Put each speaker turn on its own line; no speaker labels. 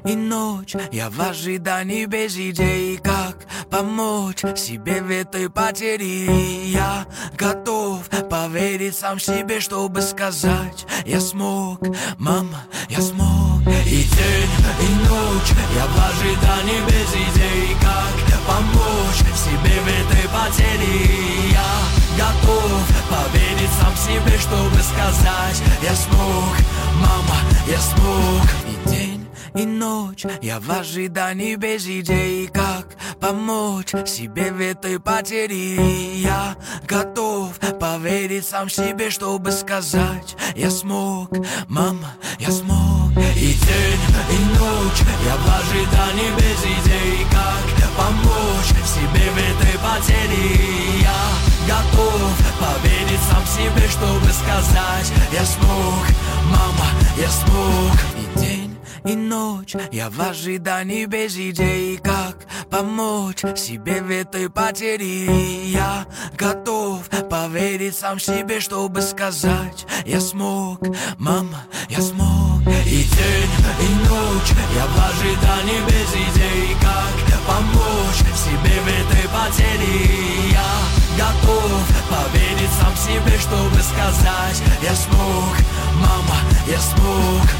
и ночь, я в ожидании без идей, как помочь себе в этой потери. Я готов поверить сам себе, чтобы сказать: я смог, мама, я смог. И день, и ночь, я в ожидании без идей, как помочь себе в этой потери. Я готов поверить сам себе, чтобы сказать: я смог, мама, я смог. И день, и ночь, я в ожидании без идей, как помочь себе в этой потери. Я готов поверить сам себе, чтобы сказать: я смог, мама, я смог. И день, и ночь, я в ожидании без идей, как помочь себе в этой потери. Я готов поверить сам себе, чтобы сказать: я смог, мама, я смог. И день, и ночь, я в ожидании без идей, как помочь себе в этой потери. Я готов поверить сам себе, чтобы сказать: я смог, мама, я смог. И день, и ночь, я в ожидании без идей, как помочь себе в этой потери. Я готов поверить сам себе, чтобы сказать: я смог, мама, я смог.